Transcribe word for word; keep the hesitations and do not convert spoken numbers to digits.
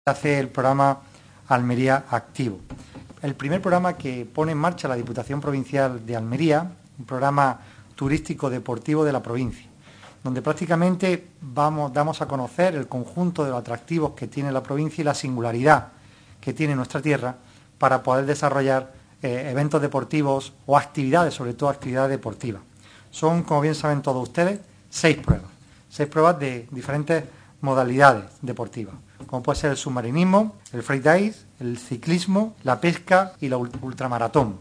hace el programa Almería Activo. El primer programa que pone en marcha la Diputación Provincial de Almería, un programa turístico deportivo de la provincia, donde prácticamente vamos, damos a conocer el conjunto de los atractivos que tiene la provincia y la singularidad que tiene nuestra tierra para poder desarrollar eh, eventos deportivos o actividades, sobre todo actividades deportivas. Son, como bien saben todos ustedes, seis pruebas, seis pruebas de diferentes modalidades deportivas, como puede ser el submarinismo, el freedive, el ciclismo, la pesca y la ultramaratón.